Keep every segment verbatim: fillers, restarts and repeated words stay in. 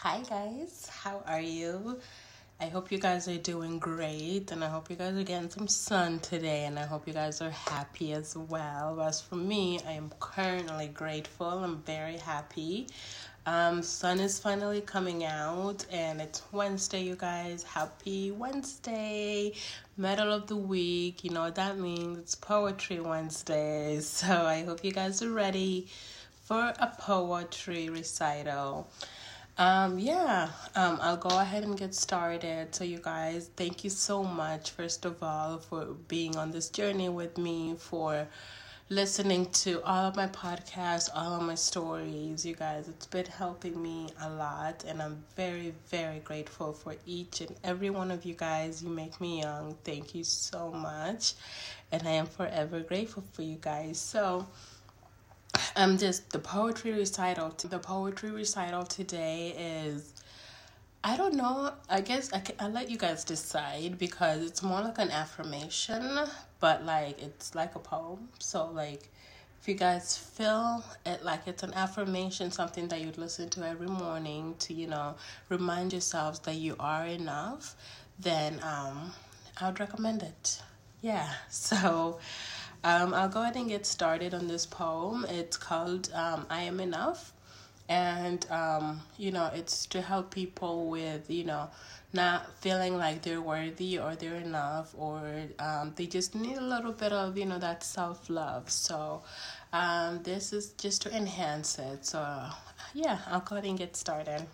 Hi guys, how are you? I hope you guys are doing great, and I hope you guys are getting some sun today, and I hope you guys are happy as well. As for me, I am currently grateful. I'm very happy. Um, sun is finally coming out, and it's Wednesday, you guys. Happy Wednesday, middle of the week. You know what that means? It's Poetry Wednesday. So I hope you guys are ready for a poetry recital. Um, yeah, um, I'll go ahead and get started. So you guys, thank you so much, first of all, for being on this journey with me, for listening to all of my podcasts, all of my stories. You guys, it's been helping me a lot, and I'm very, very grateful for each and every one of you guys. You make me young. Thank you so much, and I am forever grateful for you guys. So, Um, just the poetry recital. The poetry recital today is, I don't know. I guess I can, I'll let you guys decide because it's more like an affirmation, but like it's like a poem. So like, if you guys feel it like it's an affirmation, something that you'd listen to every morning to, you know, remind yourselves that you are enough, then um, I would recommend it. Yeah. So. Um, I'll go ahead and get started on this poem. It's called um, I Am Enough. And, um, you know, it's to help people with, you know, not feeling like they're worthy or they're enough, or um, they just need a little bit of, you know, that self-love. So um, this is just to enhance it. So, yeah, I'll go ahead and get started.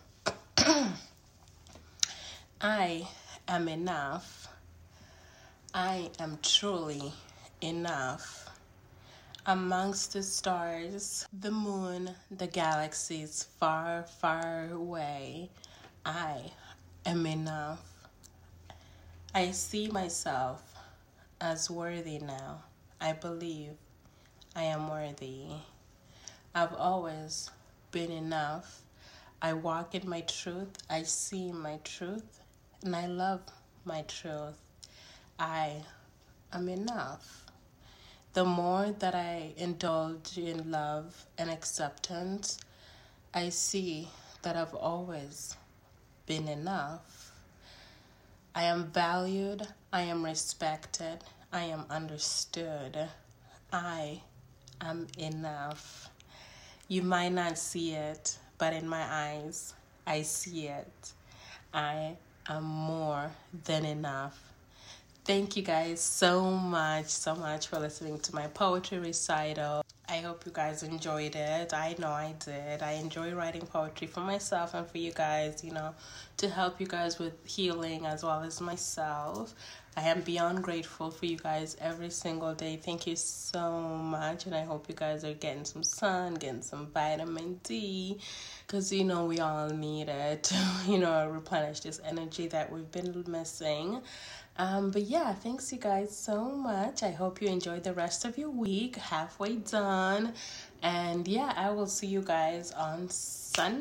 I am enough. I am truly enough. Amongst the stars, the moon, the galaxies far, far away, I am enough. I see myself as worthy now. I believe I am worthy. I've always been enough. I walk in my truth. I see my truth. And I love my truth. I am enough. The more that I indulge in love and acceptance, I see that I've always been enough. I am valued, I am respected, I am understood. I am enough. You might not see it, but in my eyes, I see it. I am more than enough. Thank you guys so much, so much for listening to my poetry recital. I hope you guys enjoyed it. I know I did. I enjoy writing poetry for myself and for you guys, you know, to help you guys with healing as well as myself. I am beyond grateful for you guys every single day. Thank you so much. And I hope you guys are getting some sun, getting some vitamin D, because, you know, we all need it to, you know, replenish this energy that we've been missing. Um, but yeah, thanks you guys so much. I hope you enjoyed the rest of your week. Halfway done. And yeah, I will see you guys on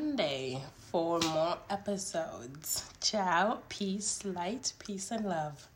Sunday for more episodes. Ciao, peace, light, peace, and love.